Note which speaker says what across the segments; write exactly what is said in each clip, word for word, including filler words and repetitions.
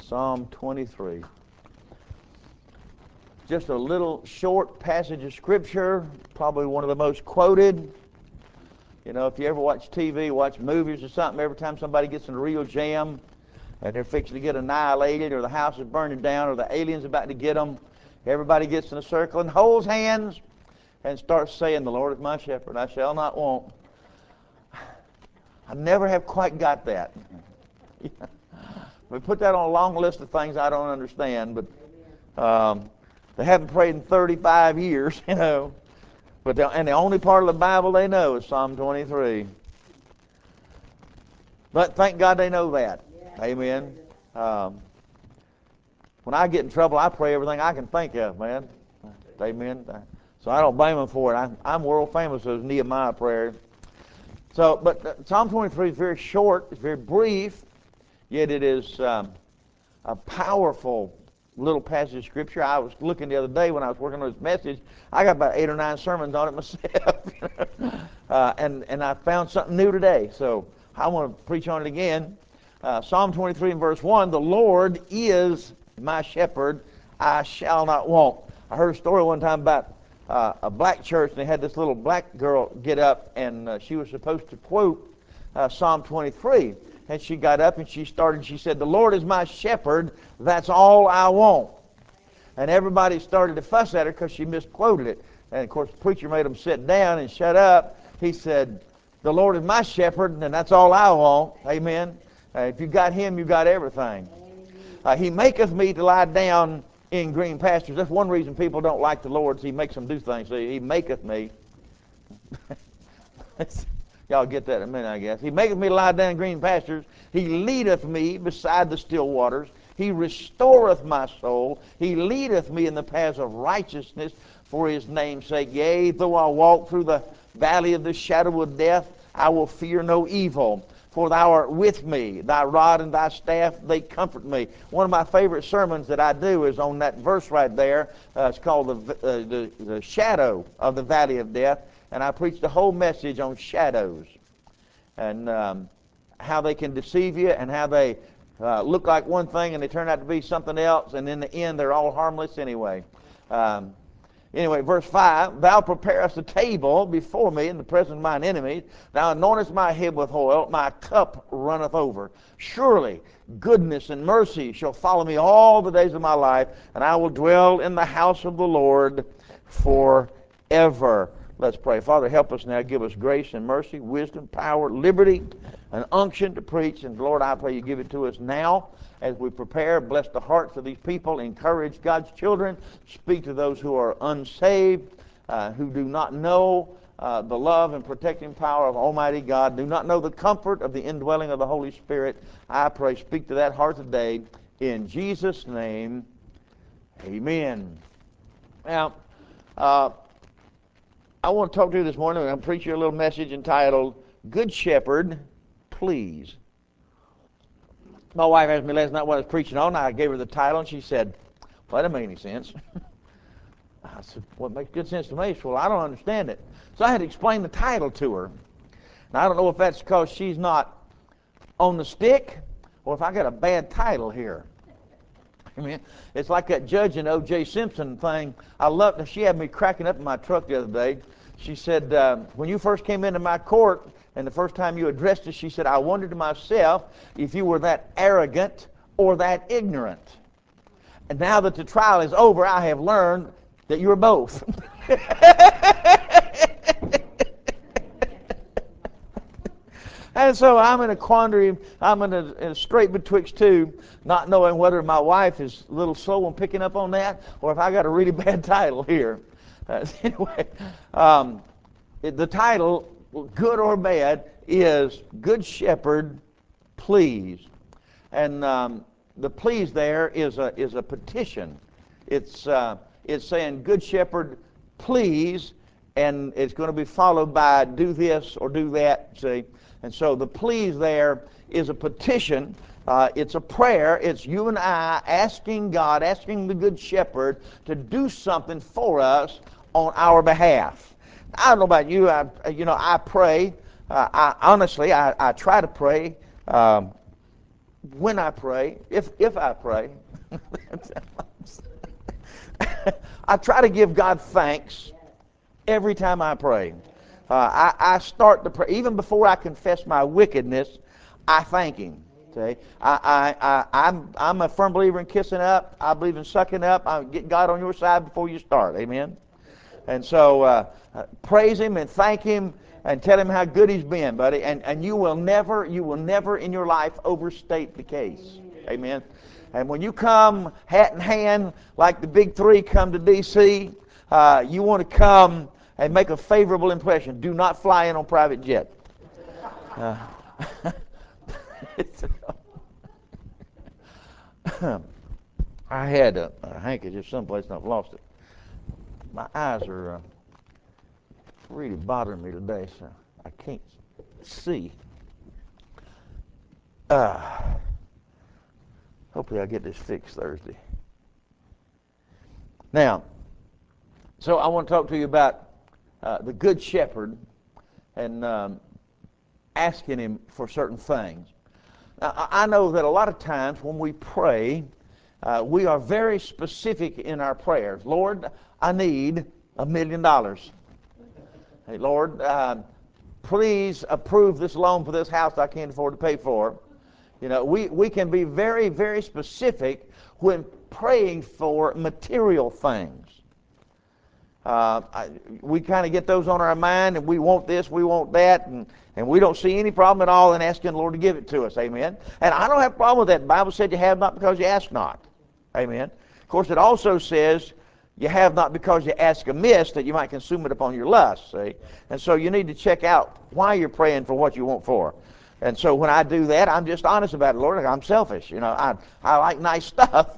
Speaker 1: Psalm twenty-three. Just a little short passage of Scripture, probably one of the most quoted. You know, if you ever watch T V, watch movies or something, every time somebody gets in a real jam and they're fixing to get annihilated or the house is burning down or the alien's about to get them, everybody gets in a circle and holds hands and starts saying, "The Lord is my shepherd, I shall not want." I never have quite got that. We put that on a long list of things I don't understand, but um, they haven't prayed in thirty-five years, you know. But the, and the only part of the Bible they know is Psalm twenty-three. But thank God they know that. Yeah. Amen. Um, when I get in trouble, I pray everything I can think of, man. Amen. So I don't blame them for it. I, I'm world famous as Nehemiah prayer. So, but uh, Psalm twenty-three is very short, it's very brief, yet it is um, a powerful little passage of Scripture. I was looking the other day when I was working on this message. I got about eight or nine sermons on it myself, uh, and and I found something new today. So I want to preach on it again. Uh, Psalm twenty-three and verse one: "The Lord is my shepherd; I shall not want." I heard a story one time about uh, a black church, and they had this little black girl get up, and uh, she was supposed to quote uh, Psalm twenty-three. And she got up and she started, she said, "The Lord is my shepherd, that's all I want." And everybody started to fuss at her because she misquoted it. And of course the preacher made them sit down and shut up. He said, "The Lord is my shepherd, and that's all I want." Amen. Uh, if you got Him, you got everything. Uh, he maketh me to lie down in green pastures. That's one reason people don't like the Lord, is He makes them do things. So He maketh me. Y'all get that in a minute, I guess. "He maketh me to lie down in green pastures. He leadeth me beside the still waters. He restoreth my soul. He leadeth me in the paths of righteousness for His name's sake. Yea, though I walk through the valley of the shadow of death, I will fear no evil. For Thou art with me. Thy rod and Thy staff, they comfort me." One of my favorite sermons that I do is on that verse right there. Uh, it's called the, uh, the, the Shadow of the Valley of Death. And I preached the whole message on shadows and um, how they can deceive you and how they uh, look like one thing and they turn out to be something else, and in the end they're all harmless anyway. Um, anyway, verse five: "Thou preparest a table before me in the presence of mine enemies. Thou anointest my head with oil. My cup runneth over. Surely goodness and mercy shall follow me all the days of my life, and I will dwell in the house of the Lord forever." Let's pray. Father, help us now. Give us grace and mercy, wisdom, power, liberty, and unction to preach. And Lord, I pray You give it to us now as we prepare. Bless the hearts of these people. Encourage God's children. Speak to those who are unsaved, uh, who do not know uh, the love and protecting power of Almighty God, do not know the comfort of the indwelling of the Holy Spirit. I pray, speak to that heart today. In Jesus' name, amen. Now, uh, I want to talk to you this morning. I'm going to preach you a little message entitled, "Good Shepherd, Please." My wife asked me last night what I was preaching on. I gave her the title, and she said, "Well, that doesn't make any sense." I said, "What makes good sense to me?" She said, "Well, I don't understand it." So I had to explain the title to her. Now, I don't know if that's because she's not on the stick or if I got a bad title here. I mean, it's like that Judge and O J Simpson thing. I loved it. She had me cracking up in my truck the other day. She said, uh, "When you first came into my court and the first time you addressed us," she said, "I wondered to myself if you were that arrogant or that ignorant. And now that the trial is over, I have learned that you're both." And so I'm in a quandary. I'm in a, in a straight betwixt two, not knowing whether my wife is a little slow on picking up on that or if I got a really bad title here. Uh, anyway, um, it, the title, good or bad, is "Good Shepherd, Please." And um, the please there is a is a petition. It's uh, it's saying, "Good Shepherd, please," and it's going to be followed by "do this" or "do that." See. And so the please there is a petition. Uh, it's a prayer. It's you and I asking God, asking the Good Shepherd to do something for us on our behalf. I don't know about you. I, you know, I pray. Uh, I honestly, I, I try to pray um, when I pray, if if I pray, I try to give God thanks every time I pray. Uh, I, I start the prayer, even before I confess my wickedness, I thank Him. Okay? I, I, I, I'm, I'm a firm believer in kissing up. I believe in sucking up. I get God on your side before you start. Amen? And so uh, uh, praise Him and thank Him and tell Him how good He's been, buddy. And, and you will never, you will never in your life overstate the case. Amen? And when you come hat in hand, like the big three come to D C, uh, you want to come and make a favorable impression. Do not fly in on private jet. Uh, I had a, a handkerchief someplace and I've lost it. My eyes are uh, really bothering me today, so I can't see. Uh, hopefully I'll get this fixed Thursday. Now, so I want to talk to you about uh, the Good Shepherd and um, asking Him for certain things. Now, I know that a lot of times when we pray, uh, we are very specific in our prayers. Lord, I need a million dollars. Hey, Lord, uh, please approve this loan for this house I can't afford to pay for. You know, we, we can be very, very specific when praying for material things. Uh, I, we kind of get those on our mind, and we want this, we want that, and, and we don't see any problem at all in asking the Lord to give it to us. Amen. And I don't have a problem with that. The Bible said you have not because you ask not. Amen. Of course, it also says you have not because you ask amiss, that you might consume it upon your lust. See? And so you need to check out why you're praying for what you want for. And so when I do that, I'm just honest about it. Lord, I'm selfish. You know, I, I like nice stuff.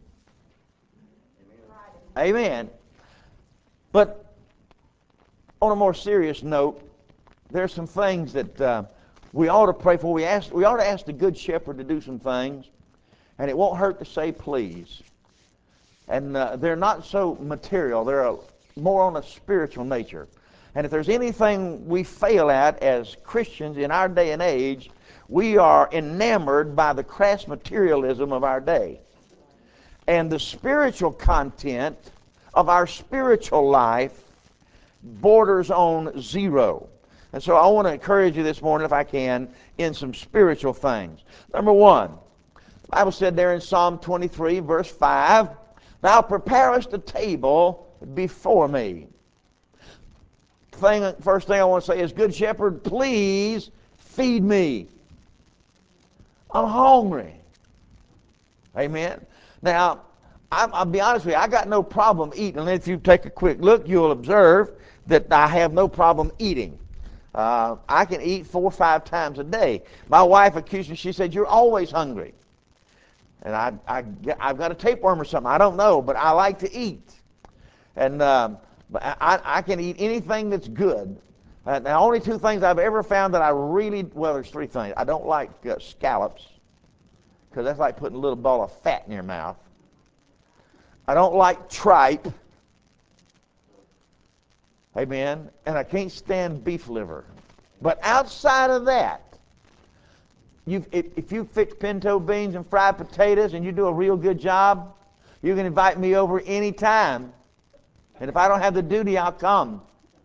Speaker 1: Amen. But on a more serious note, there's some things that uh, we ought to pray for. We ask, we ought to ask the Good Shepherd to do some things, and it won't hurt to say please. And uh, they're not so material. They're a, more on a spiritual nature. And if there's anything we fail at as Christians in our day and age, we are enamored by the crass materialism of our day. And the spiritual content of our spiritual life borders on zero. And so I want to encourage you this morning, if I can, in some spiritual things. Number one, the Bible said there in Psalm twenty-three, verse five, Thou preparest a table before me. Thing, first thing I want to say is, Good Shepherd, please feed me. I'm hungry. Amen. Now, I'll be honest with you, I got no problem eating. And if you take a quick look, you'll observe that I have no problem eating. Uh, I can eat four or five times a day. My wife accused me, she said, you're always hungry. And I, I, I've got a tapeworm or something, I don't know, but I like to eat. And um, I, I can eat anything that's good. Uh, the only two things I've ever found that I really, well, there's three things. I don't like uh, scallops, because that's like putting a little ball of fat in your mouth. I don't like tripe. Amen. And I can't stand beef liver. But outside of that, you've, if, if you fix pinto beans and fried potatoes and you do a real good job, you can invite me over any time. And if I don't have the duty, I'll come.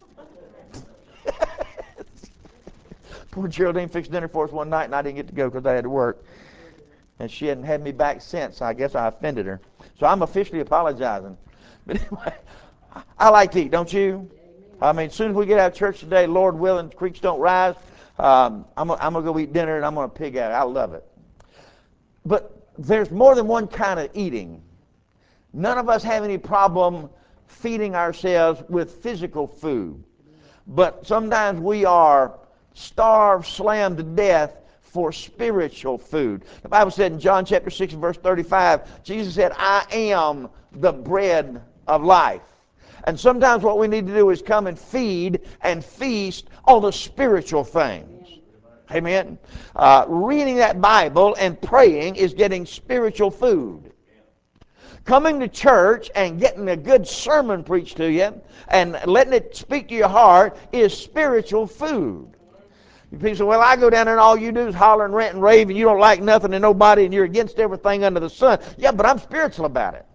Speaker 1: Poor Geraldine fixed dinner for us one night, and I didn't get to go because I had to work. And she hadn't had me back since. So I guess I offended her. So I'm officially apologizing. But anyway, I like to eat, don't you? I mean, as soon as we get out of church today, Lord willing, creeks don't rise, um, I'm, I'm going to go eat dinner and I'm going to pig out. I love it. But there's more than one kind of eating. None of us have any problem feeding ourselves with physical food. But sometimes we are starved, slammed to death for spiritual food. The Bible said in John chapter six and verse thirty-five, Jesus said, I am the bread of life. And sometimes what we need to do is come and feed and feast on the spiritual things. Amen. Uh, reading that Bible and praying is getting spiritual food. Coming to church and getting a good sermon preached to you and letting it speak to your heart is spiritual food. People say, well, I go down there and all you do is holler and rant and rave and you don't like nothing and nobody and you're against everything under the sun. Yeah, but I'm spiritual about it.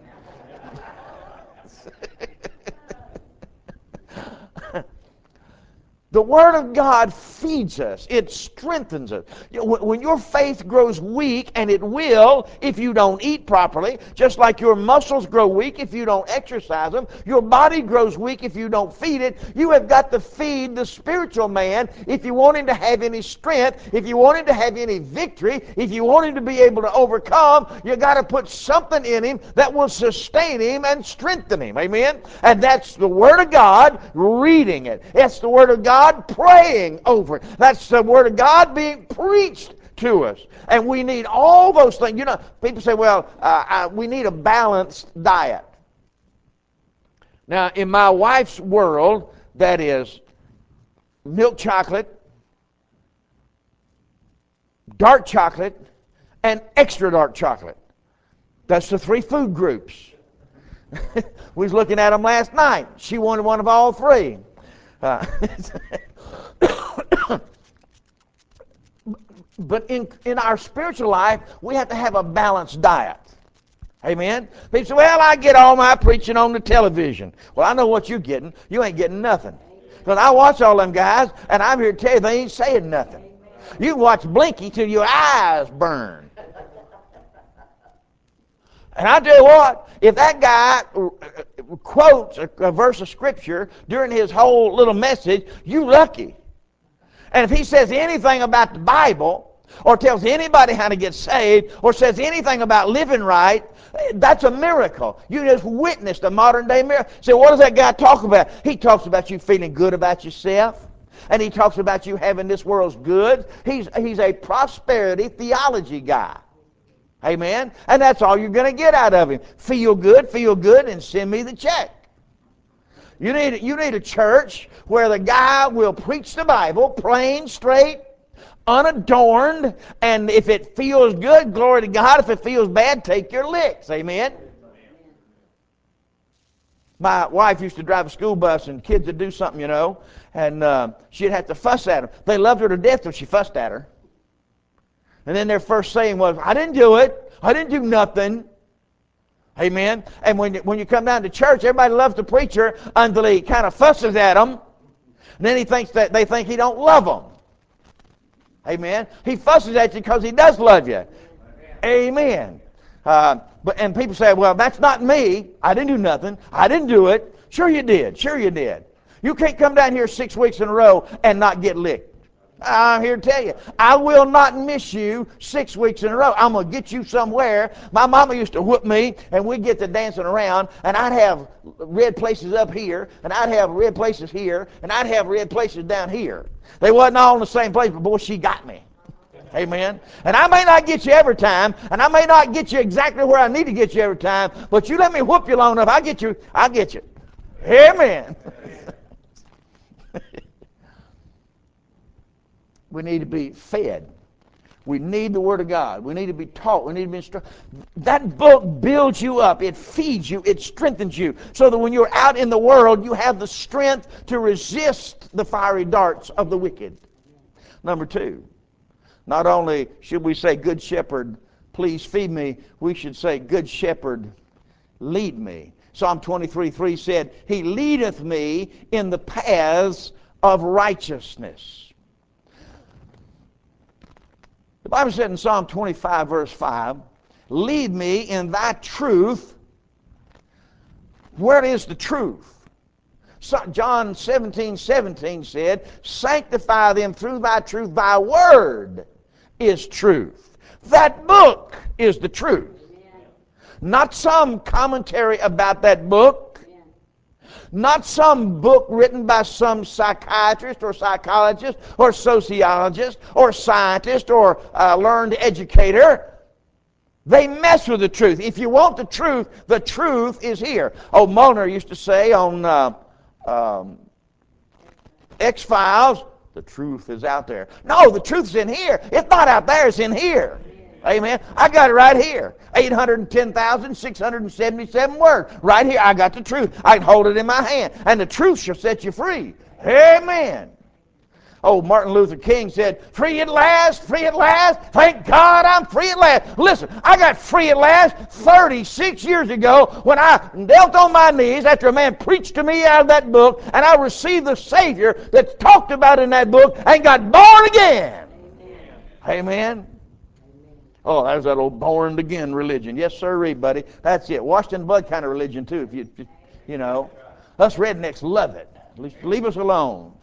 Speaker 1: The Word of God feeds us. It strengthens us. When your faith grows weak, and it will if you don't eat properly, just like your muscles grow weak if you don't exercise them, your body grows weak if you don't feed it. You have got to feed the spiritual man if you want him to have any strength, if you want him to have any victory, if you want him to be able to overcome, you got to put something in him that will sustain him and strengthen him. Amen? And that's the Word of God, reading it. It's the Word of God praying over it. That's the Word of God being preached to us. And we need all those things. You know, people say, well, uh, I, we need a balanced diet. Now, in my wife's world, that is milk chocolate, dark chocolate, and extra dark chocolate. That's the three food groups. We was looking at them last night. She wanted one of all three. Uh, but in, in our spiritual life, we have to have a balanced diet. Amen? People say, well, I get all my preaching on the television. Well, I know what you're getting. You ain't getting nothing. Because I watch all them guys, and I'm here to tell you they ain't saying nothing. You can watch Blinky till your eyes burn. And I tell you what, if that guy quotes a, a verse of Scripture during his whole little message, you lucky. And if he says anything about the Bible, or tells anybody how to get saved, or says anything about living right, that's a miracle. You just witnessed a modern day miracle. So what does that guy talk about? He talks about you feeling good about yourself. And he talks about you having this world's goods. He's, he's a prosperity theology guy. Amen? And that's all you're going to get out of him. Feel good, feel good, and send me the check. You need, you need a church where the guy will preach the Bible plain, straight, unadorned, and if it feels good, glory to God. If it feels bad, take your licks. Amen? My wife used to drive a school bus, and kids would do something, you know, and uh, she'd have to fuss at them. They loved her to death till she fussed at her. And then their first saying was, I didn't do it. I didn't do nothing. Amen? And when you, when you come down to church, everybody loves the preacher until he kind of fusses at them. And then he thinks that they think he don't love them. Amen? He fusses at you because he does love you. Amen. Uh, but and people say, well, that's not me. I didn't do nothing. I didn't do it. Sure you did. Sure you did. You can't come down here six weeks in a row and not get licked. I'm here to tell you, I will not miss you six weeks in a row. I'm going to get you somewhere. My mama used to whoop me, and we'd get to dancing around, and I'd have red places up here, and I'd have red places here, and I'd have red places down here. They wasn't all in the same place, but boy, she got me. Amen. And I may not get you every time, and I may not get you exactly where I need to get you every time, but you let me whoop you long enough, I'll get you. I'll get you. Amen. We need to be fed. We need the Word of God. We need to be taught. We need to be instructed. That book builds you up. It feeds you. It strengthens you. So that when you're out in the world, you have the strength to resist the fiery darts of the wicked. Number two, not only should we say, Good Shepherd, please feed me, we should say, Good Shepherd, lead me. Psalm twenty-three three said, He leadeth me in the paths of righteousness. The Bible said in Psalm twenty-five, verse five, lead me in thy truth. Where is the truth? So John seventeen seventeen said, sanctify them through thy truth. Thy word is truth. That book is the truth. Amen. Not some commentary about that book. Not some book written by some psychiatrist or psychologist or sociologist or scientist or uh, learned educator. They mess with the truth. If you want the truth, the truth is here. Oh, Molnar used to say on uh, um, X-Files, the truth is out there. No, the truth's in here. It's not out there, it's in here. Amen. I got it right here. eight hundred ten thousand six hundred seventy-seven words. Right here, I got the truth. I can hold it in my hand. And the truth shall set you free. Amen. Oh, Martin Luther King said, free at last, free at last. Thank God I'm free at last. Listen, I got free at last thirty-six years ago when I knelt on my knees after a man preached to me out of that book, and I received the Savior that's talked about in that book and got born again. Amen. Amen. Oh, there's that old born again religion. Yes, sir, buddy. That's it. Washed in blood kind of religion, too, if you, you know. Us rednecks love it. At least leave us alone.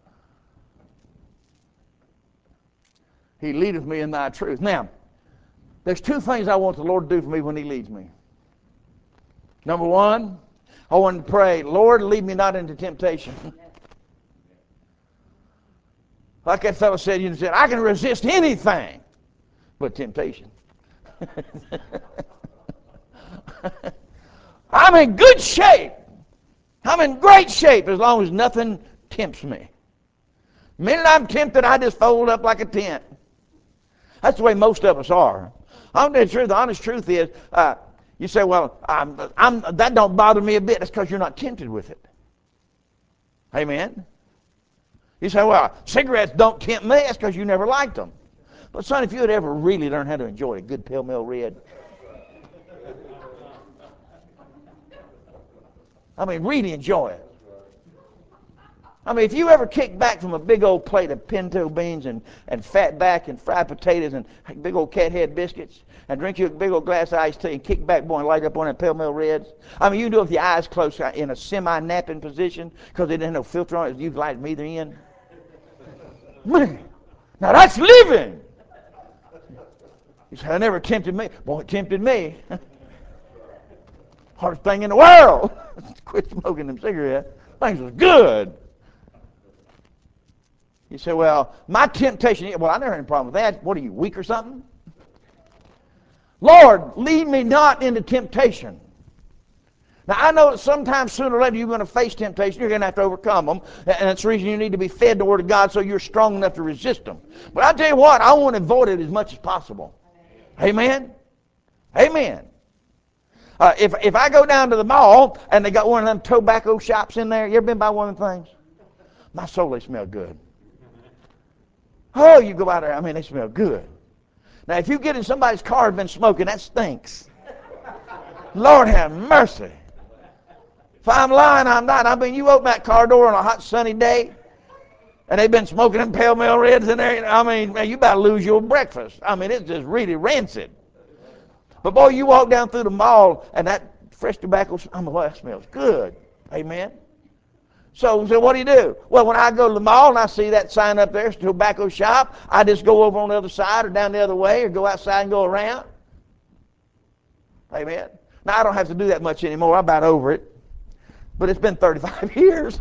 Speaker 1: He leadeth me in thy truth. Now, there's two things I want the Lord to do for me when he leads me. Number one, I want to pray, Lord, lead me not into temptation. Like that fellow said, you said, I can resist anything but temptation. I'm in good shape. I'm in great shape as long as nothing tempts me. The minute I'm tempted, I just fold up like a tent. That's the way most of us are. I'm telling you the truth. The honest truth is, uh, you say, well, I'm, I'm, that don't bother me a bit. That's because you're not tempted with it. Amen? You say, well, cigarettes don't tempt me. That's because you never liked them. But son, if you had ever really learned how to enjoy a good Pale Mill Red, I mean, really enjoy it. I mean, if you ever kick back from a big old plate of pinto beans and, and fat back and fried potatoes and big old cat head biscuits and drink you a big old glass of iced tea and kick back, boy, and light up on that Pale Mill Reds. I mean, you can do it with your eyes closed in a semi-napping position because they didn't have no filter on it. You light them either in. Man, now that's living. You say, I never tempted me. Boy, it tempted me. Hardest thing in the world. Quit smoking them cigarettes. Things was good. You say, well, my temptation, well, I never had a problem with that. What are you, weak or something? Lord, lead me not into temptation. Now, I know that sometimes sooner or later you're going to face temptation. You're going to have to overcome them. And that's the reason you need to be fed the Word of God so you're strong enough to resist them. But I tell you what, I want to avoid it as much as possible. Amen? Amen. Uh, if, if I go down to the mall and they got one of them tobacco shops in there, you ever been by one of them things? My soul, they smell good. Oh, you go out there, I mean, they smell good. Now, if you get in somebody's car and been smoking, that stinks. Lord have mercy. If I'm lying, I'm not. I mean, you open that car door on a hot, sunny day, and they've been smoking them Pale Mill Reds in there. I mean, man, you about to lose your breakfast. I mean, it's just really rancid. But, boy, you walk down through the mall, and that fresh tobacco, I mean, well, that smells good. Amen. So, so what do you do? Well, when I go to the mall and I see that sign up there, it's a tobacco shop, I just go over on the other side or down the other way or go outside and go around. Amen. Now, I don't have to do that much anymore. I'm about over it. But it's been thirty-five years.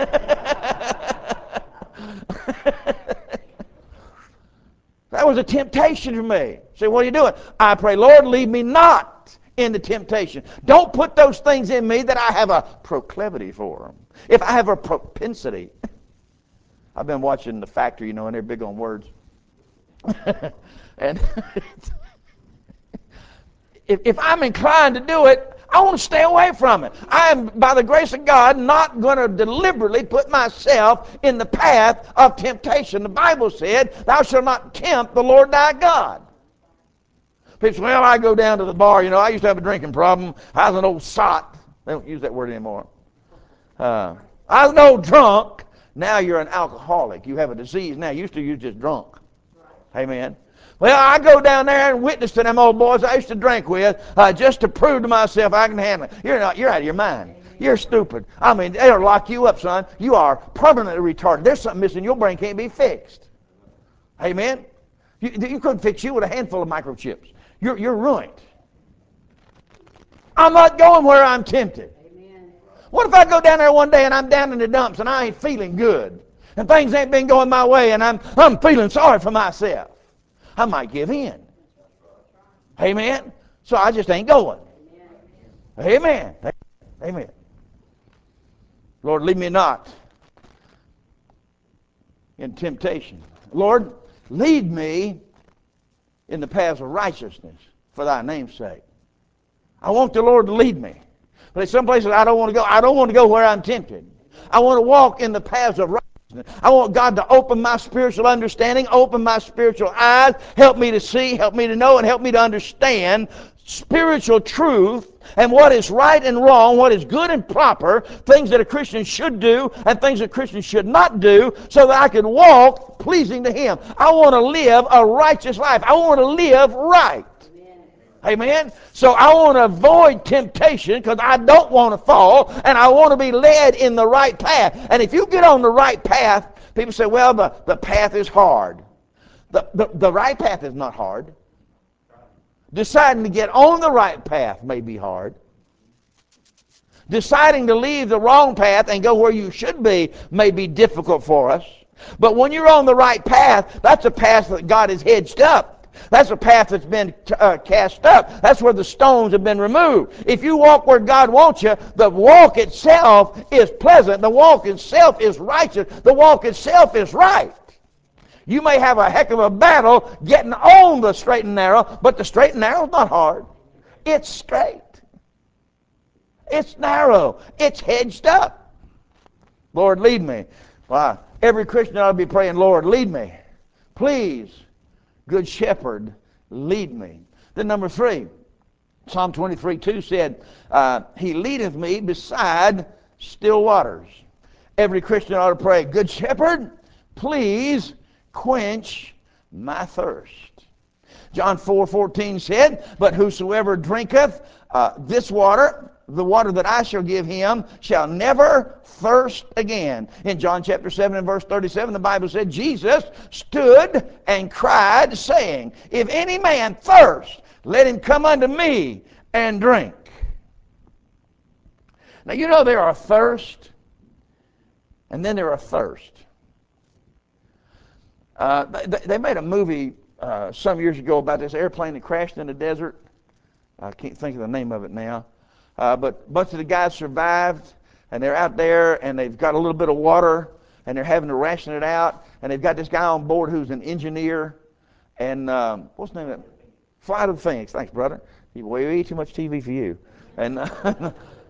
Speaker 1: That was a temptation for me. Say, what are you doing? I pray, Lord, lead me not into temptation. Don't put those things in me that I have a proclivity for them. If I have a propensity. I've been watching The Factor, you know, and they're big on words. And if, if I'm inclined to do it, I want to stay away from it. I am, by the grace of God, not going to deliberately put myself in the path of temptation. The Bible said, thou shalt not tempt the Lord thy God. People say, well, I go down to the bar. You know, I used to have a drinking problem. I was an old sot. They don't use that word anymore. Uh, I was an old drunk. Now you're an alcoholic. You have a disease now. Used to you just drunk. Amen. Well, I go down there and witness to them old boys I used to drink with uh, just to prove to myself I can handle it. You're not. You're out of your mind. You're stupid. I mean, they'll lock you up, son. You are permanently retarded. There's something missing. Your brain can't be fixed. Amen. You, you couldn't fix you with a handful of microchips. You're you're ruined. I'm not going where I'm tempted. Amen. What if I go down there one day and I'm down in the dumps and I ain't feeling good and things ain't been going my way and I'm I'm feeling sorry for myself? I might give in. Amen. So I just ain't going. Amen. Amen. Lord, lead me not in temptation. Lord, lead me in the paths of righteousness for thy name's sake. I want the Lord to lead me. But in some places I don't want to go. I don't want to go where I'm tempted. I want to walk in the paths of righteousness. righteousness. I want God to open my spiritual understanding, open my spiritual eyes, help me to see, help me to know, and help me to understand spiritual truth and what is right and wrong, what is good and proper, things that a Christian should do and things that Christians should not do, so that I can walk pleasing to Him. I want to live a righteous life. I want to live right. Amen. So I want to avoid temptation because I don't want to fall, and I want to be led in the right path. And if you get on the right path, people say, well, the, the path is hard. The, the, the right path is not hard. Deciding to get on the right path may be hard. Deciding to leave the wrong path and go where you should be may be difficult for us. But when you're on the right path, that's a path that God has hedged up. That's a path that's been uh, cast up. That's where the stones have been removed. If you walk where God wants you, the walk itself is pleasant. The walk itself is righteous. The walk itself is right. You may have a heck of a battle getting on the straight and narrow, but the straight and narrow is not hard. It's straight. It's narrow. It's hedged up. Lord, lead me. Wow. Every Christian ought to be praying, Lord, lead me. Please, Good Shepherd, lead me. Then number three, Psalm twenty-three two said, uh, He leadeth me beside still waters. Every Christian ought to pray, Good Shepherd, please quench my thirst. John four fourteen said, But whosoever drinketh uh, this water, the water that I shall give him, shall never thirst again. In John chapter seven and verse thirty-seven, the Bible said, Jesus stood and cried, saying, If any man thirst, let him come unto me and drink. Now you know there are thirst, and then there are thirst. Uh, they, they made a movie uh, some years ago about this airplane that crashed in the desert. I can't think of the name of it now. Uh, but a bunch of the guys survived, and they're out there, and they've got a little bit of water, and they're having to ration it out, and they've got this guy on board who's an engineer, and um, what's the name of that? Flight of the Phoenix. Thanks, brother. You way too much T V for you. And uh,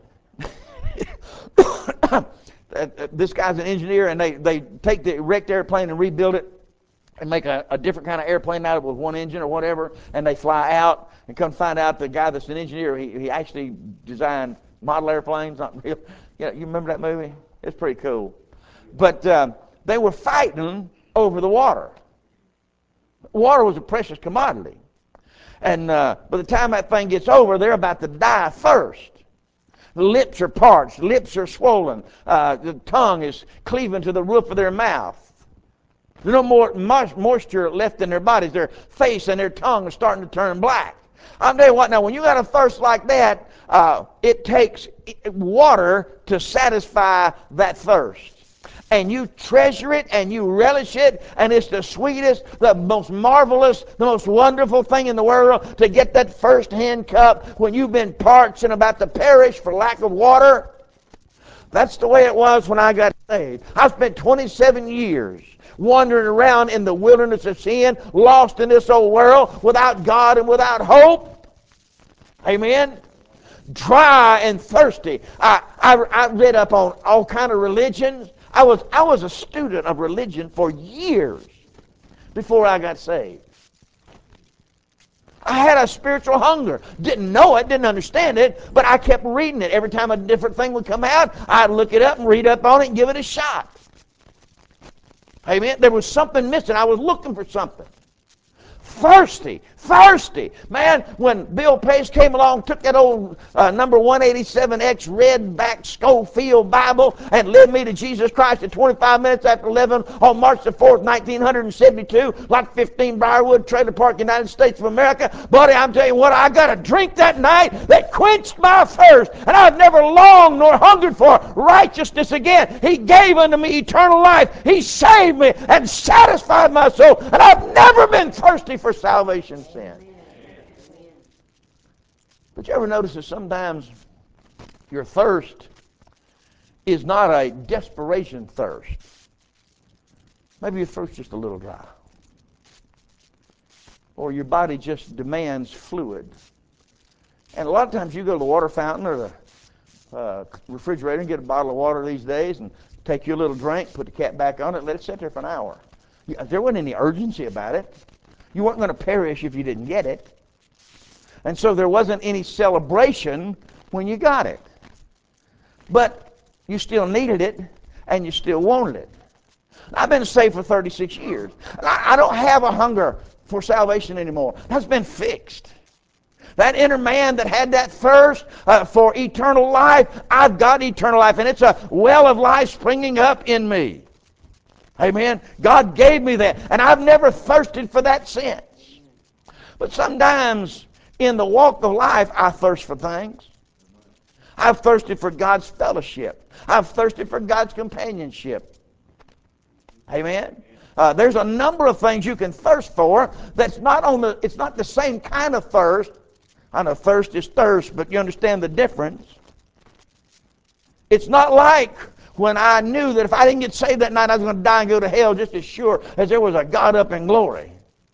Speaker 1: this guy's an engineer, and they, they take the wrecked airplane and rebuild it and make a, a different kind of airplane out of it with one engine or whatever, and they fly out and come find out the guy that's an engineer, he, he actually designed model airplanes, not real. You know, you remember that movie? It's pretty cool. But um, they were fighting over the water. Water was a precious commodity. And uh, by the time that thing gets over, they're about to die first. The lips are parched, the lips are swollen, uh, the tongue is cleaving to the roof of their mouth. There's no more moisture left in their bodies. Their face and their tongue are starting to turn black. I'll tell you what, now, when you got a thirst like that, uh, it takes water to satisfy that thirst. And you treasure it and you relish it, and it's the sweetest, the most marvelous, the most wonderful thing in the world to get that first-hand cup when you've been parched and about to perish for lack of water. That's the way it was when I got saved. I spent twenty-seven years wandering around in the wilderness of sin, lost in this old world, without God and without hope. Amen? Dry and thirsty. I, I, I read up on all kind of religions. I was, I was a student of religion for years before I got saved. I had a spiritual hunger. Didn't know it, didn't understand it, but I kept reading it. Every time a different thing would come out, I'd look it up and read up on it and give it a shot. Amen. There was something missing. I was looking for something. Thirsty, thirsty. Man, when Bill Pace came along, took that old uh, number one eighty-seven X red-back Schofield Bible and led me to Jesus Christ at twenty-five minutes after eleven on March the fourth, nineteen seventy-two, like fifteen Briarwood Trailer Park, United States of America. Buddy, I'm telling you what, I got a drink that night that quenched my thirst, and I've never longed nor hungered for righteousness again. He gave unto me eternal life. He saved me and satisfied my soul, and I've never been thirsty for salvation's sin. But you ever notice that sometimes your thirst is not a desperation thirst? Maybe your thirst is just a little dry. Or your body just demands fluid. And a lot of times you go to the water fountain or the uh, refrigerator and get a bottle of water these days and Take your little drink, put the cap back on it, let it sit there for an hour. There wasn't any urgency about it. You weren't going to perish if you didn't get it. And so there wasn't any celebration when you got it. But you still needed it, and you still wanted it. I've been saved for thirty-six years. I don't have a hunger for salvation anymore. That's been fixed. That inner man that had that thirst uh, for eternal life, I've got eternal life, and it's a well of life springing up in me. Amen. God gave me that, and I've never thirsted for that since. But sometimes in the walk of life, I thirst for things. I've thirsted for God's fellowship. I've thirsted for God's companionship. Amen. Uh, there's a number of things you can thirst for. That's not on the. It's not the same kind of thirst. I know thirst is thirst, but you understand the difference. It's not like when I knew that if I didn't get saved that night, I was going to die and go to hell just as sure as there was a God up in glory.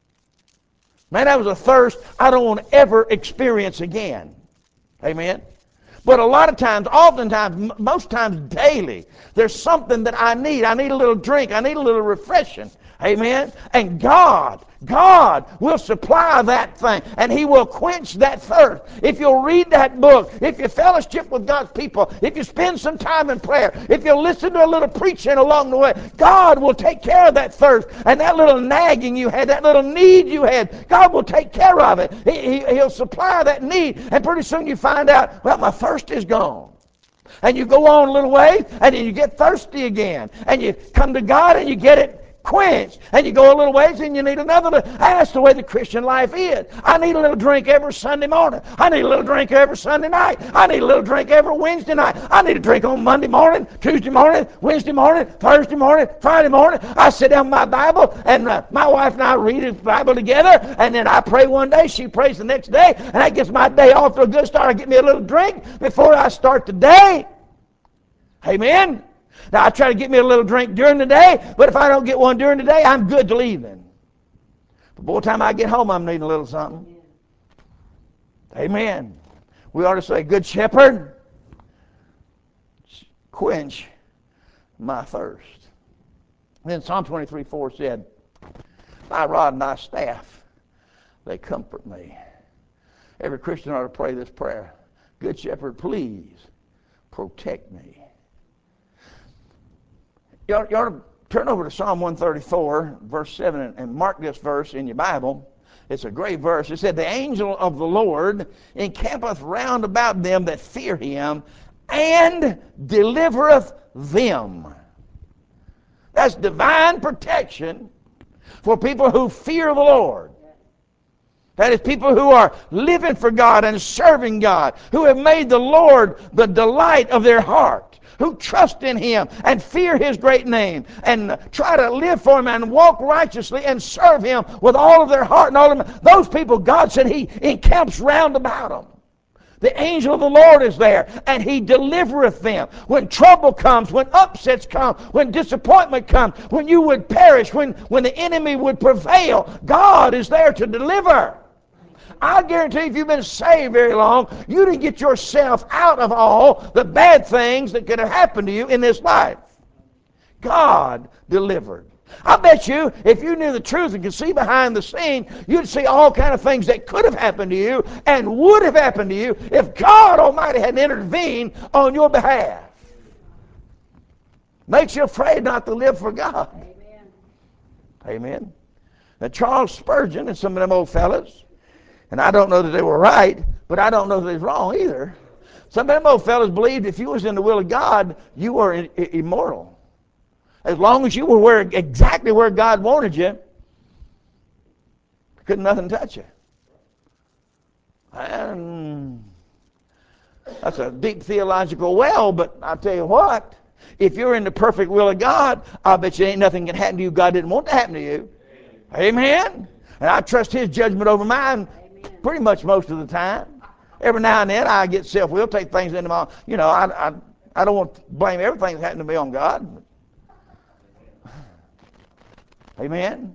Speaker 1: Man, that was a thirst I don't want to ever experience again. Amen. But a lot of times, oftentimes, most times daily, there's something that I need. I need a little drink. I need a little refreshing. Amen. And God, God will supply that thing, and He will quench that thirst. If you'll read that book, if you fellowship with God's people, if you spend some time in prayer, if you listen to a little preaching along the way, God will take care of that thirst. And that little nagging you had, that little need you had, God will take care of it. He, he, he'll supply that need, and pretty soon you find out, well, my thirst is gone. And you go on a little way, and then you get thirsty again. And you come to God, and you get it quenched. And you go a little ways and you need another. And that's the way the Christian life is. I need a little drink every Sunday morning. I need a little drink every Sunday night. I need a little drink every Wednesday night. I need a drink on Monday morning, Tuesday morning, Wednesday morning, Thursday morning, Friday morning. I sit down with my Bible, and uh, my wife and I read the Bible together, and then I pray one day, she prays the next day, and that gets my day off to a good start. I get me a little drink before I start the day. Amen. Now, I try to get me a little drink during the day, but if I don't get one during the day, I'm good till evening. But by the time I get home, I'm needing a little something. Amen. We ought to say, Good Shepherd, quench my thirst. And then Psalm twenty-three four said, Thy rod and thy staff, they comfort me. Every Christian ought to pray this prayer. Good Shepherd, please protect me. You ought, you ought to turn over to Psalm one thirty-four, verse seven, and, and mark this verse in your Bible. It's a great verse. It said, The angel of the Lord encampeth round about them that fear him, and delivereth them. That's divine protection for people who fear the Lord. That is people who are living for God and serving God, who have made the Lord the delight of their heart, who trust in Him and fear His great name and try to live for Him and walk righteously and serve Him with all of their heart and all of them. Those people, God said He encamps round about them. The angel of the Lord is there, and He delivereth them. When trouble comes, when upsets come, when disappointment comes, when you would perish, when, when the enemy would prevail, God is there to deliver. I guarantee if you've been saved very long, you didn't get yourself out of all the bad things that could have happened to you in this life. God delivered. I bet you, if you knew the truth and could see behind the scene, you'd see all kind of things that could have happened to you and would have happened to you if God Almighty hadn't intervened on your behalf. Makes you afraid not to live for God. Amen. Amen. Now, Charles Spurgeon and some of them old fellas, and I don't know that they were right, but I don't know that they was wrong either. Some of them old fellas believed if you was in the will of God, you were I- I- immortal. As long as you were where, exactly where God wanted you, couldn't nothing touch you. And that's a deep theological well, but I'll tell you what, if you're in the perfect will of God, I bet you ain't nothing can happen to you God didn't want to happen to you. Amen. And I trust His judgment over mine pretty much most of the time. Every now and then I get self-will, take things into my, you know, I, I, I don't want to blame everything that's happened to me on God. Amen.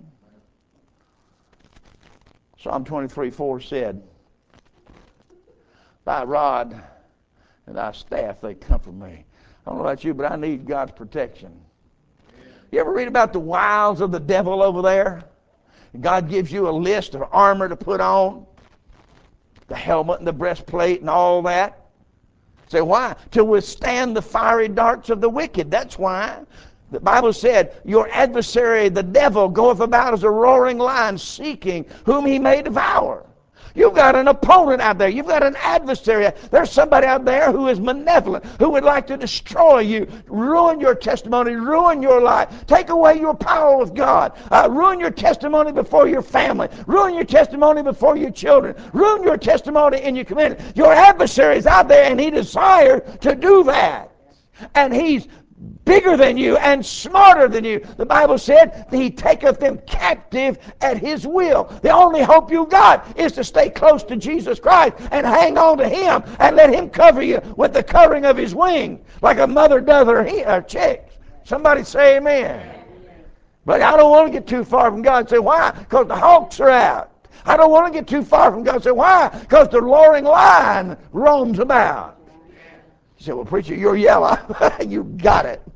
Speaker 1: Psalm twenty-three four said, Thy rod and thy staff, they comfort me. I don't know about you, but I need God's protection. You ever read about the wiles of the devil over there? God gives you a list of armor to put on, the helmet and the breastplate and all that. Say, why? To withstand the fiery darts of the wicked. That's why. The Bible said, your adversary, the devil, goeth about as a roaring lion, seeking whom he may devour. You've got an opponent out there. You've got an adversary. There's somebody out there who is malevolent, who would like to destroy you, ruin your testimony, ruin your life, take away your power with God, uh, ruin your testimony before your family, ruin your testimony before your children, ruin your testimony in your community. Your adversary is out there, and he desires to do that. And he's bigger than you and smarter than you. The Bible said he taketh them captive at his will. The only hope you got is to stay close to Jesus Christ and hang on to him and let him cover you with the covering of his wing like a mother does her, her chicks. Somebody say amen. But I don't want to get too far from God. Say, why? Because the hawks are out. I don't want to get too far from God. Say, why? Because the roaring lion roams about. You say, well, preacher, you're yellow. You got it.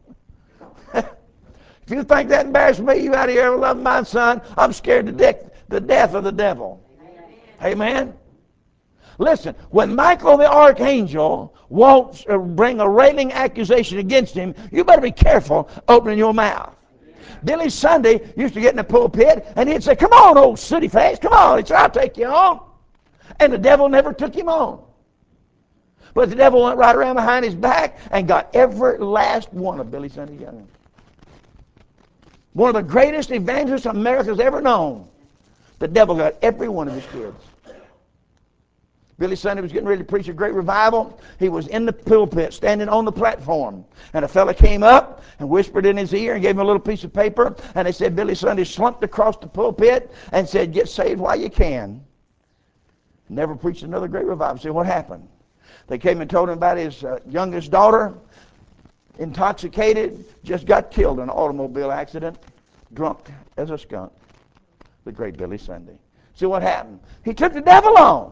Speaker 1: If you think that embarrassed me, you out of here loving my son. I'm scared to death, the death of the devil. Amen. Amen. Listen, when Michael the archangel won't bring a railing accusation against him, you better be careful opening your mouth. Billy Sunday used to get in the pulpit and he'd say, come on, old sooty face, come on. He'd say, I'll take you on. And the devil never took him on. But the devil went right around behind his back and got every last one of Billy Sunday's young men. One of the greatest evangelists America's ever known. The devil got every one of his kids. Billy Sunday was getting ready to preach a great revival. He was in the pulpit, standing on the platform. And a fella came up and whispered in his ear and gave him a little piece of paper. And they said, Billy Sunday slumped across the pulpit and said, get saved while you can. Never preached another great revival. I said, what happened? They came and told him about his uh, youngest daughter, intoxicated, just got killed in an automobile accident, drunk as a skunk. The great Billy Sunday. See what happened? He took the devil on.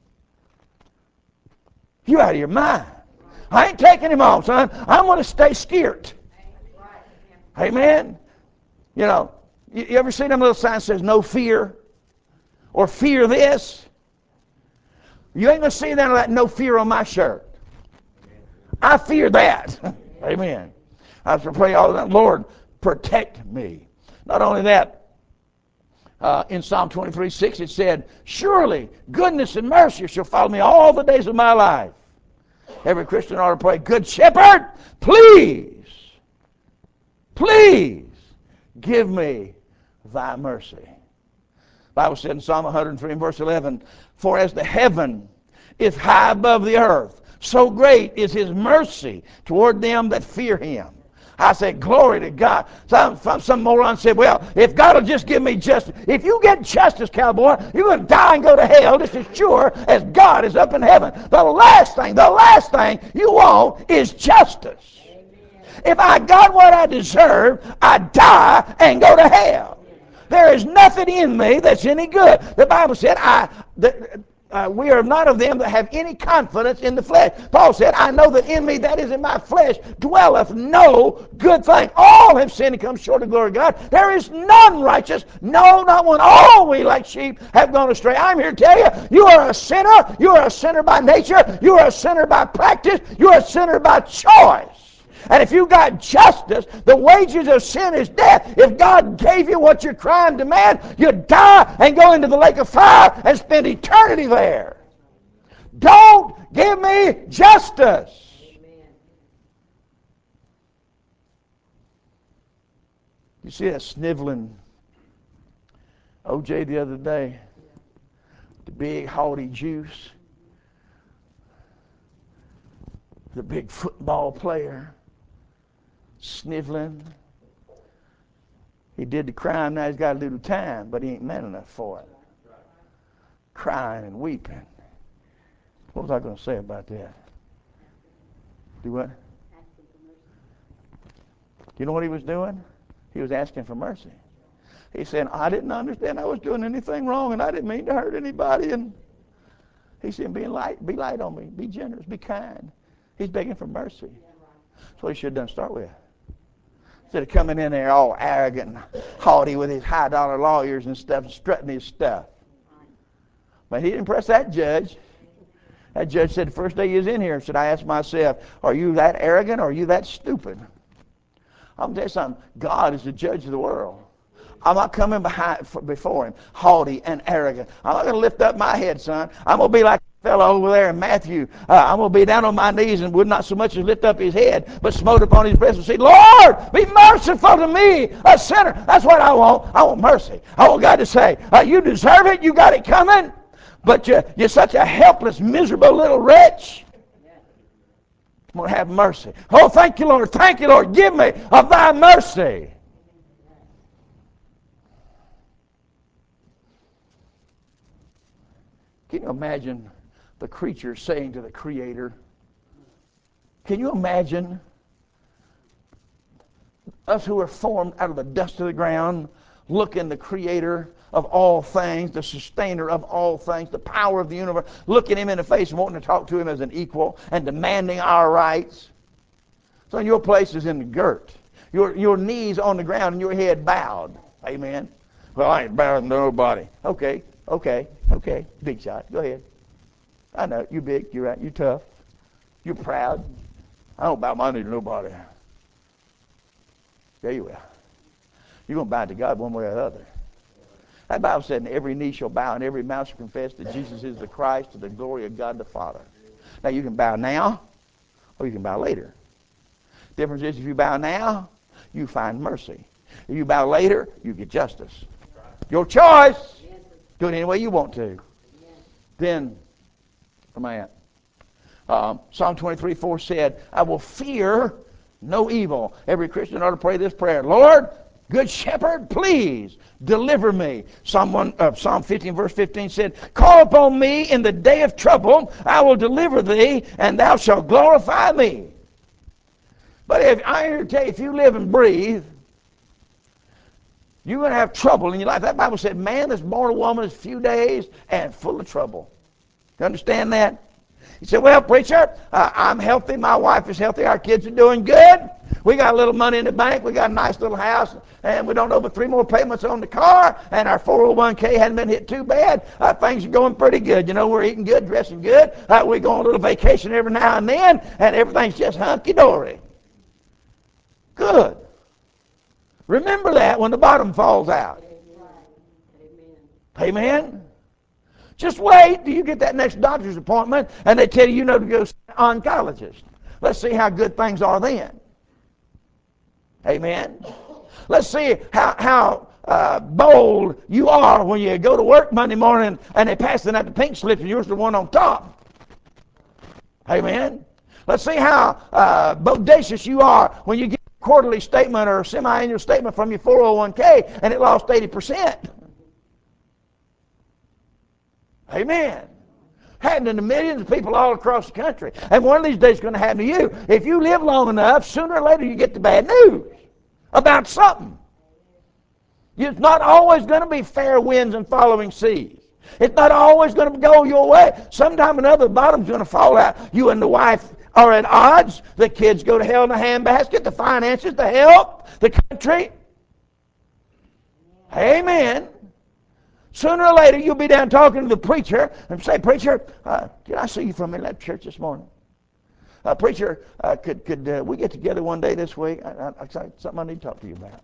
Speaker 1: You out of your mind. I ain't taking him on, son. I'm going to stay scared. Amen. You know, you, you ever see them little signs that says no fear or fear this? You ain't going to see that like no fear on my shirt. I fear that. Amen. I have to pray all the time, Lord, protect me. Not only that, uh, in Psalm twenty-three six it said, surely goodness and mercy shall follow me all the days of my life. Every Christian ought to pray, good shepherd, please, please give me thy mercy. The Bible said in Psalm one hundred three and verse eleven, for as the heaven is high above the earth, so great is his mercy toward them that fear him. I said, glory to God. Some, some moron said, well, if God will just give me justice. If you get justice, cowboy, you're going to die and go to hell just as sure as God is up in heaven. The last thing, the last thing you want is justice. Amen. If I got what I deserve, I die and go to hell. There is nothing in me that's any good. The Bible said, I... The, Uh, we are not of them that have any confidence in the flesh. Paul said, I know that in me, that is in my flesh, dwelleth no good thing. All have sinned and come short of the glory of God. There is none righteous, no, not one. All we like sheep have gone astray. I'm here to tell you, you are a sinner. You are a sinner by nature. You are a sinner by practice. You are a sinner by choice. And if you got justice, the wages of sin is death. If God gave you what your crime demand, you die and go into the lake of fire and spend eternity there. Don't give me justice. Amen. You see that sniveling O J the other day? The big haughty juice. The big football player. Sniveling. He did the crime, now he's got to do the time, but he ain't man enough for it. Crying and weeping. What was I going to say about that? Do what? You know what he was doing? He was asking for mercy. He said, I didn't understand I was doing anything wrong, and I didn't mean to hurt anybody. And he said, be light, be light on me, be generous, be kind. He's begging for mercy. That's what he should have done to start with. Instead of coming in there all arrogant and haughty with his high dollar lawyers and stuff, and strutting his stuff. But he didn't impress that judge. That judge said the first day he was in here, said, I asked myself, are you that arrogant or are you that stupid? I'm going to tell you something. God is the judge of the world. I'm not coming behind before him haughty and arrogant. I'm not going to lift up my head, son. I'm going to be like the fellow over there in Matthew. Uh, I'm going to be down on my knees and would not so much as lift up his head, but smote upon his breast and say, Lord, be merciful to me, a sinner. That's what I want. I want mercy. I want God to say, uh, you deserve it. You got it coming. But you, you're such a helpless, miserable little wretch. I'm going to have mercy. Oh, thank you, Lord. Thank you, Lord. Give me of thy mercy. Can you imagine the creature saying to the Creator? Can you imagine us who are formed out of the dust of the ground, looking the Creator of all things, the sustainer of all things, the power of the universe, looking him in the face and wanting to talk to him as an equal and demanding our rights? So your place is in the dirt. Your, your knees on the ground and your head bowed. Amen. Well, I ain't bowing to nobody. Okay, okay, okay. Big shot. Go ahead. I know. You're big. You're right. You're tough. You're proud. I don't bow my knee to nobody. Yeah, you will. You're going to bow to God one way or the other. That Bible said, and every knee shall bow and every mouth shall confess that Jesus is the Christ to the glory of God the Father. Now, you can bow now or you can bow later. The difference is if you bow now, you find mercy. If you bow later, you get justice. Your choice. Do it any way you want to. Then, where am I at? Um, Psalm twenty-three four said, I will fear no evil. Every Christian ought to pray this prayer. Lord, good shepherd, please deliver me. Psalm, one, uh, Psalm fifteen verse fifteen said, call upon me in the day of trouble. I will deliver thee, and thou shalt glorify me. But if I here to tell you, if you live and breathe, you're going to have trouble in your life. That Bible said, man that's born of woman is few days and full of trouble. You understand that? He said, well, preacher, uh, I'm healthy. My wife is healthy. Our kids are doing good. We got a little money in the bank. We got a nice little house. And we don't owe but three more payments on the car. And our four oh one k hadn't been hit too bad. Uh, things are going pretty good. You know, we're eating good, dressing good. Uh, we go on a little vacation every now and then. And everything's just hunky-dory. Good. Remember that when the bottom falls out. Amen. Amen. Just wait till you get that next doctor's appointment and they tell you, you know, to go see an oncologist. Let's see how good things are then. Amen. Let's see how, how uh, bold you are when you go to work Monday morning and they pass out the pink slips and yours the one on top. Amen. Let's see how uh, bodacious you are when you get a quarterly statement or a semi-annual statement from your four oh one k and it lost eighty percent. Amen. Happening to millions of people all across the country. And one of these days it's going to happen to you. If you live long enough, sooner or later you get the bad news about something. It's not always going to be fair winds and following seas. It's not always going to go your way. Sometime or another, the bottom's going to fall out. You and the wife are at odds. The kids go to hell in a handbasket. The finances, the health, the country. Amen. Sooner or later, you'll be down talking to the preacher and say, preacher, uh, can I see you from in that church this morning? Uh, preacher, uh, could could uh, we get together one day this week? I, I, I, something I need to talk to you about.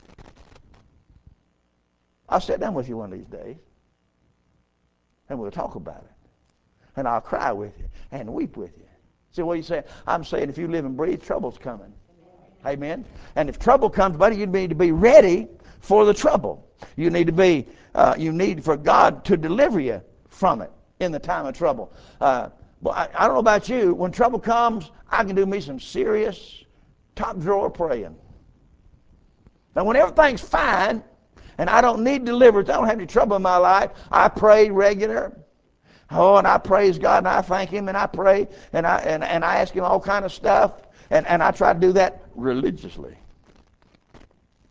Speaker 1: I'll sit down with you one of these days, and we'll talk about it. And I'll cry with you and weep with you. See what you say? I'm saying if you live and breathe, trouble's coming. Amen. And if trouble comes, buddy, you need to be ready for the trouble. You need to be, uh, you need for God to deliver you from it in the time of trouble. Uh, well, I, I don't know about you. When trouble comes, I can do me some serious top drawer praying. Now, when everything's fine and I don't need deliverance, I don't have any trouble in my life, I pray regular. Oh, and I praise God and I thank Him and I pray and I and, and I ask Him all kind of stuff and, and I try to do that religiously.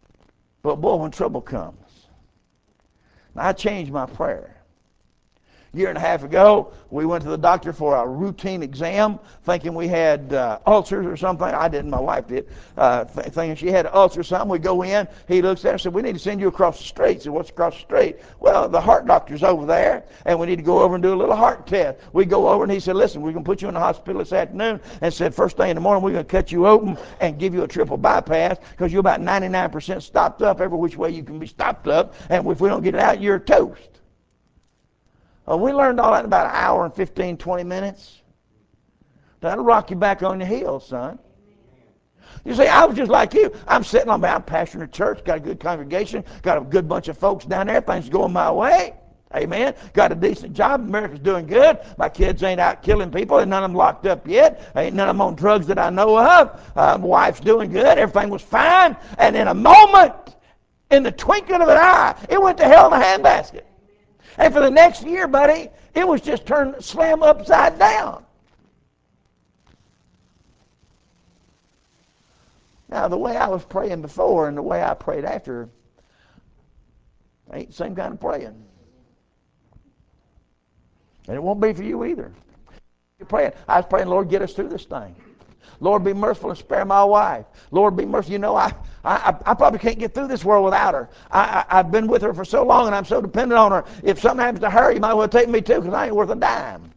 Speaker 1: But boy, when trouble comes, I change my prayer. year and a half ago, we went to the doctor for a routine exam, thinking we had uh, ulcers or something. I didn't, my wife did, uh, th- thinking she had ulcers or something. We go in, he looks at us and said, we need to send you across the street. I said, what's across the street? Well, the heart doctor's over there, and we need to go over and do a little heart test. We go over, and he said, listen, we're going to put you in the hospital this afternoon, and said, first thing in the morning, we're going to cut you open and give you a triple bypass, because you're about ninety-nine percent stopped up every which way you can be stopped up, and if we don't get it out, you're toast. Well, we learned all that in about an hour and fifteen, twenty minutes. That'll rock you back on your heels, son. You see, I was just like you. I'm sitting on, I'm pastoring a church, got a good congregation, got a good bunch of folks down there. Things going my way. Amen. Got a decent job. America's doing good. My kids ain't out killing people, and none of them locked up yet. Ain't none of them on drugs that I know of. Uh, my wife's doing good. Everything was fine. And in a moment, in the twinkling of an eye, it went to hell in a handbasket. And for the next year, buddy, it was just turned slam upside down. Now, the way I was praying before and the way I prayed after ain't the same kind of praying. And it won't be for you either. You're praying. I was praying, Lord, get us through this thing. Lord, be merciful and spare my wife. Lord, be merciful. You know, I, I, I probably can't get through this world without her. I, I, I've been with her for so long, and I'm so dependent on her. If something happens to her, you might as well take me too, because I ain't worth a dime.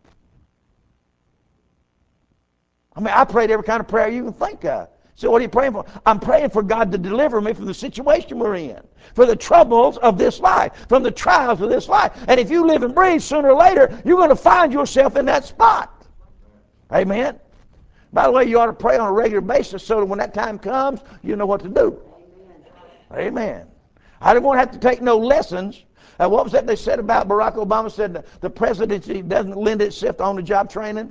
Speaker 1: I mean, I prayed every kind of prayer you can think of. So what are you praying for? I'm praying for God to deliver me from the situation we're in, for the troubles of this life, from the trials of this life. And if you live and breathe, sooner or later, you're going to find yourself in that spot. Amen. By the way, you ought to pray on a regular basis so that when that time comes, you know what to do. Amen. Amen. I didn't want to have to take no lessons. Uh, what was that they said about Barack Obama? Said the, the presidency doesn't lend itself to on-the-job training.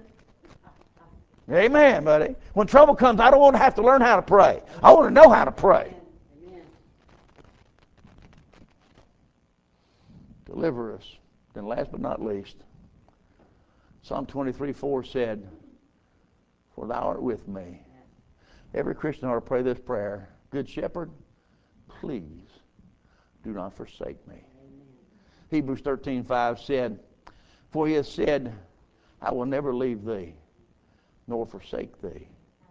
Speaker 1: Amen, buddy. When trouble comes, I don't want to have to learn how to pray. I want to know how to pray. Amen. Deliver us. Then last but not least, Psalm twenty-three four said, for thou art with me. Every Christian ought to pray this prayer. Good shepherd, please do not forsake me. Amen. Hebrews thirteen five said, for he has said, I will never leave thee, nor forsake thee.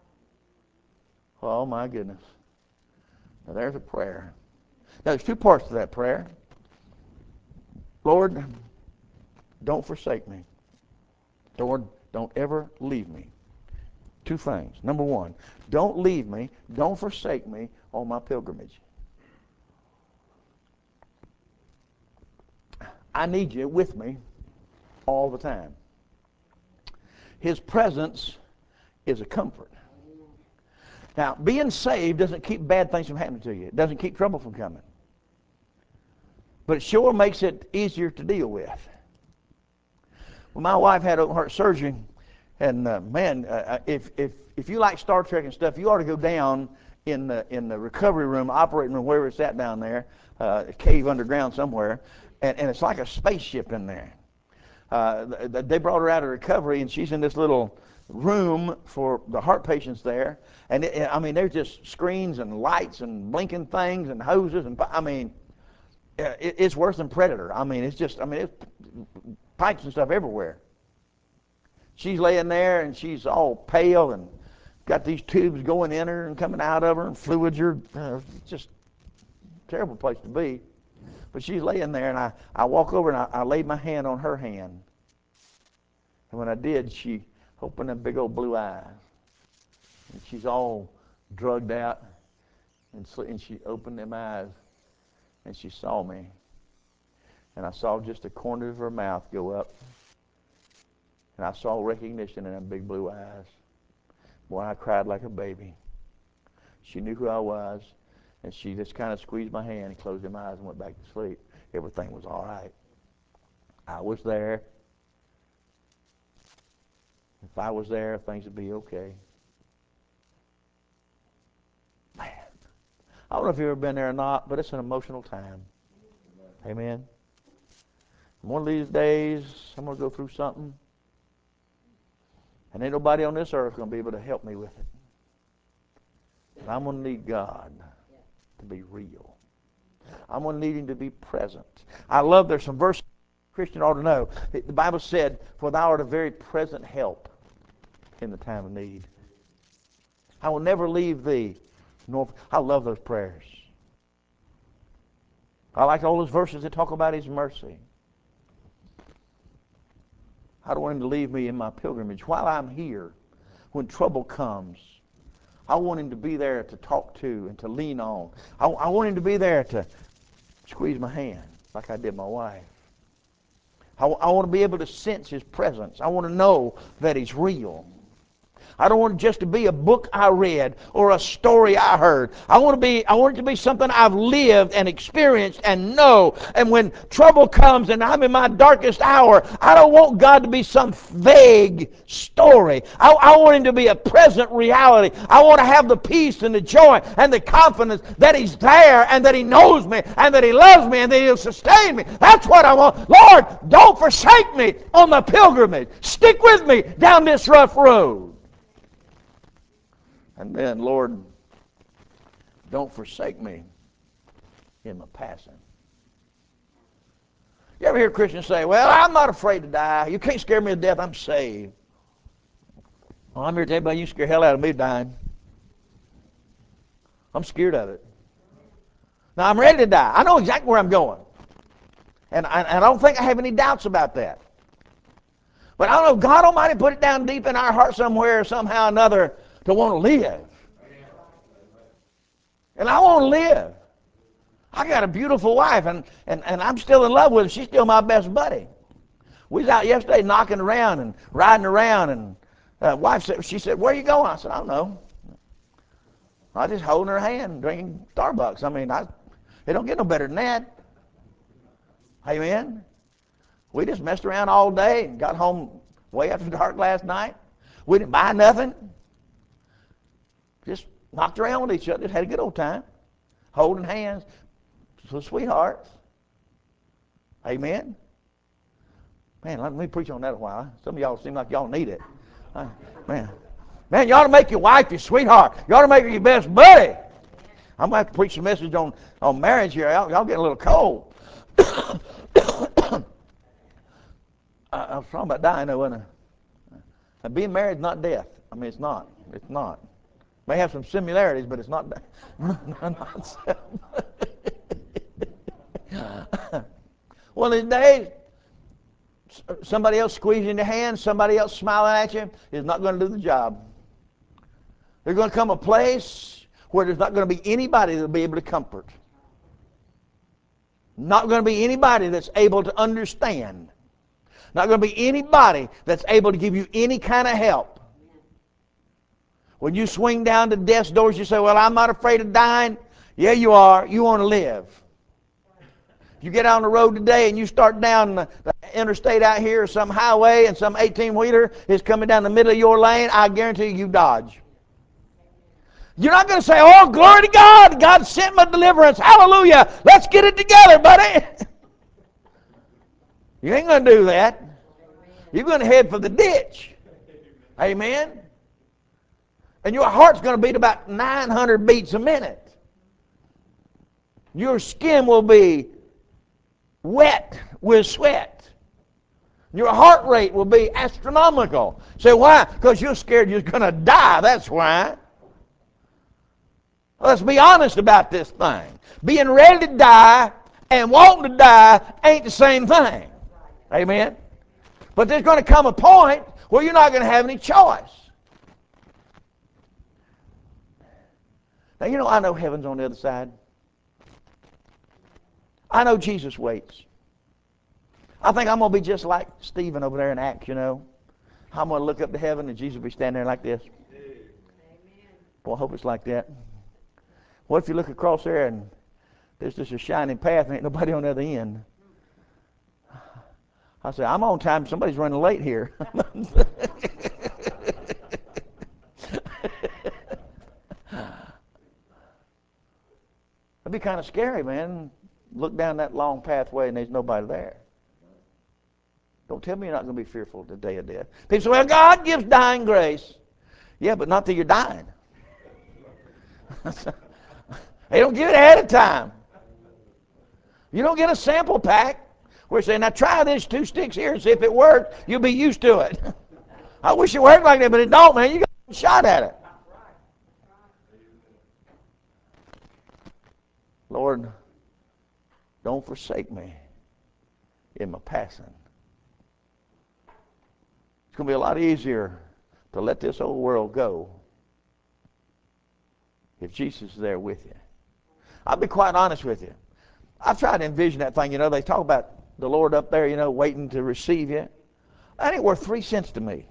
Speaker 1: Oh my goodness. Now there's a prayer. Now there's two parts to that prayer. Lord, don't forsake me. Lord, don't ever leave me. Two things. Number one, don't leave me, don't forsake me on my pilgrimage. I need you with me all the time. His presence is a comfort. Now, being saved doesn't keep bad things from happening to you. It doesn't keep trouble from coming. But it sure makes it easier to deal with. When my wife had open heart surgery, and uh, man, uh, if if if you like Star Trek and stuff, you ought to go down in the in the recovery room, operating room, wherever it's at down there, uh, a cave underground somewhere, and, and it's like a spaceship in there. Uh, they brought her out of recovery, and she's in this little room for the heart patients there. And it, I mean, there's just screens and lights and blinking things and hoses, and I mean, it, it's worse than Predator. I mean, it's just, I mean, it's pipes and stuff everywhere. She's laying there, and she's all pale and got these tubes going in her and coming out of her, and fluids are uh, just a terrible place to be. But she's laying there, and I, I walk over, and I, I laid my hand on her hand. And when I did, she opened them big old blue eyes. And she's all drugged out, and, sl- and she opened them eyes, and she saw me. And I saw just the corner of her mouth go up. And I saw recognition in them big blue eyes. Boy, I cried like a baby. She knew who I was, and she just kind of squeezed my hand and closed them eyes and went back to sleep. Everything was all right. I was there. If I was there, things would be okay. Man, I don't know if you've ever been there or not, but it's an emotional time. Amen. One of these days, I'm going to go through something, and ain't nobody on this earth going to be able to help me with it. And I'm going to need God to be real. I'm going to need Him to be present. I love, there's some verses Christian ought to know. The Bible said, for thou art a very present help in the time of need. I will never leave thee. Nor, I love those prayers. I like all those verses that talk about His mercy. I don't want Him to leave me in my pilgrimage. While I'm here, when trouble comes, I want Him to be there to talk to and to lean on. I, I want Him to be there to squeeze my hand like I did my wife. I, I want to be able to sense His presence. I want to know that He's real. I don't want it just to be a book I read or a story I heard. I want to be. I want it to be something I've lived and experienced and know. And when trouble comes and I'm in my darkest hour, I don't want God to be some vague story. I, I want Him to be a present reality. I want to have the peace and the joy and the confidence that He's there and that He knows me and that He loves me and that He'll sustain me. That's what I want. Lord, don't forsake me on my pilgrimage. Stick with me down this rough road. And then, Lord, don't forsake me in my passing. You ever hear Christians say, well, I'm not afraid to die. You can't scare me to death. I'm saved. Well, I'm here to tell you about you scare the hell out of me dying. I'm scared of it. Now, I'm ready to die. I know exactly where I'm going. And I, and I don't think I have any doubts about that. But I don't know, God Almighty put it down deep in our heart somewhere, somehow or another, to want to live. And I want to live. I got a beautiful wife, and, and, and I'm still in love with her. She's still my best buddy. We was out yesterday knocking around and riding around, and uh, wife said, she said, where are you going? I said, I don't know. I was just holding her hand, drinking Starbucks. I mean, I, it don't get no better than that. Amen. We just messed around all day and got home way after dark last night. We didn't buy nothing. Just knocked around with each other. Just had a good old time. Holding hands. So sweethearts. Amen. Man, let me preach on that a while. Some of y'all seem like y'all need it. Uh, man. Man, you ought to make your wife your sweetheart. You ought to make her your best buddy. I'm going to have to preach a message on, on marriage here. Y'all, y'all getting a little cold. I, I was talking about dying, though, wasn't I? Being married is not death. I mean, it's not. It's not. May have some similarities, but it's not. not One of these days, somebody else squeezing your hand, somebody else smiling at you is not going to do the job. There's going to come a place where there's not going to be anybody that will be able to comfort. Not going to be anybody that's able to understand. Not going to be anybody that's able to give you any kind of help. When you swing down to death's doors, you say, well, I'm not afraid of dying. Yeah, you are. You want to live. You get on the road today and you start down the, the interstate out here or some highway and some eighteen-wheeler is coming down the middle of your lane, I guarantee you, you dodge. You're not going to say, oh, glory to God. God sent my deliverance. Hallelujah. Let's get it together, buddy. You ain't going to do that. You're going to head for the ditch. Amen. And your heart's going to beat about nine hundred beats a minute. Your skin will be wet with sweat. Your heart rate will be astronomical. Say, why? Because you're scared you're going to die. That's why. Let's be honest about this thing. Being ready to die and wanting to die ain't the same thing. Amen? But there's going to come a point where you're not going to have any choice. Now, you know, I know heaven's on the other side. I know Jesus waits. I think I'm going to be just like Stephen over there in Acts, you know. I'm going to look up to heaven and Jesus will be standing there like this. Amen. Boy, I hope it's like that. What if you look across there and there's just a shining path and ain't nobody on the other end? I say, I'm on time. Somebody's running late here. It'd be kind of scary, man. Look down that long pathway and there's nobody there. Don't tell me you're not going to be fearful the day of death. People say, well, God gives dying grace. Yeah, but not till you're dying. They don't give it ahead of time. You don't get a sample pack We're saying, now try this two sticks here and see if it works. You'll be used to it. I wish it worked like that, but it don't, man. You got a shot at it. Lord, don't forsake me in my passing. It's going to be a lot easier to let this old world go if Jesus is there with you. I'll be quite honest with you. I've tried to envision that thing. You know, they talk about the Lord up there, you know, waiting to receive you. That ain't worth three cents to me.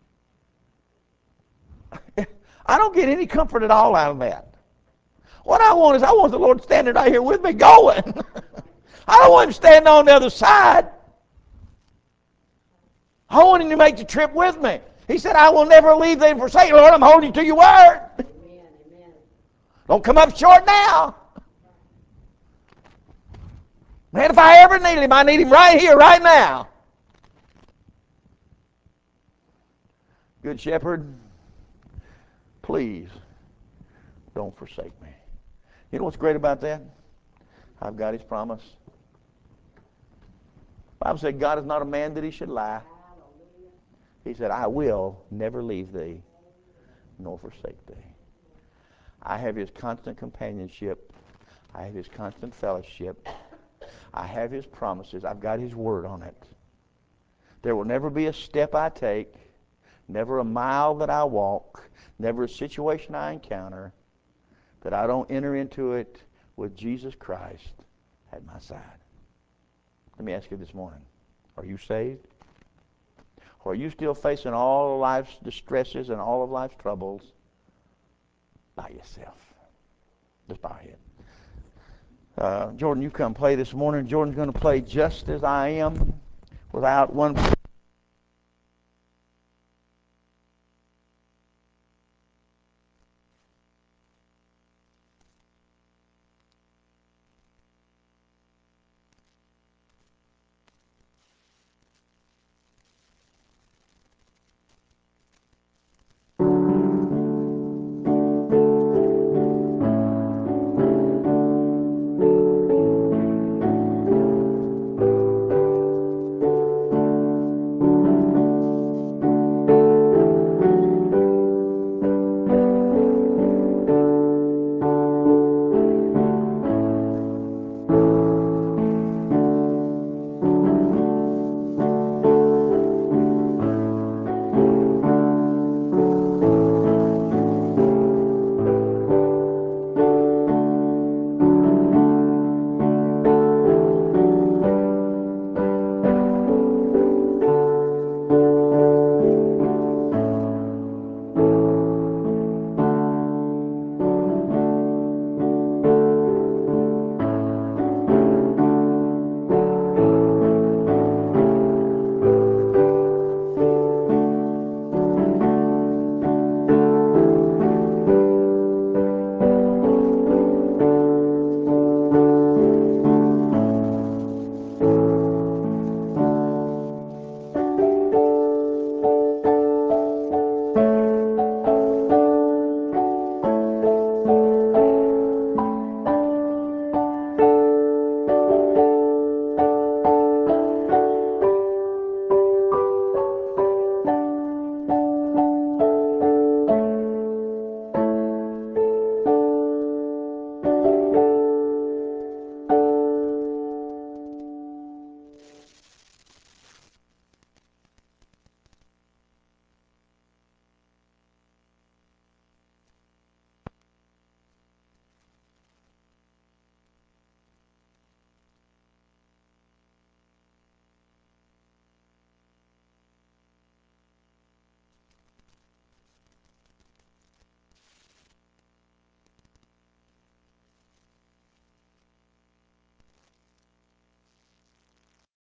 Speaker 1: I don't get any comfort at all out of that. What I want is I want the Lord standing right here with me going. I don't want him standing on the other side. I want him to make the trip with me. He said, I will never leave thee and forsake you. Lord, I'm holding you to your word. Amen, amen. Don't come up short now. Man, if I ever need him, I need him right here, right now. Good shepherd, please don't forsake me. You know what's great about that? I've got his promise. The Bible said God is not a man that he should lie. He said, I will never leave thee nor forsake thee. I have his constant companionship. I have his constant fellowship. I have his promises. I've got his word on it. There will never be a step I take, never a mile that I walk, never a situation I encounter that I don't enter into it with Jesus Christ at my side. Let me ask you this morning, are you saved? Or are you still facing all of life's distresses and all of life's troubles by yourself? Just bow your head. Uh, Jordan, you come play this morning. Jordan's going to play Just As I Am without one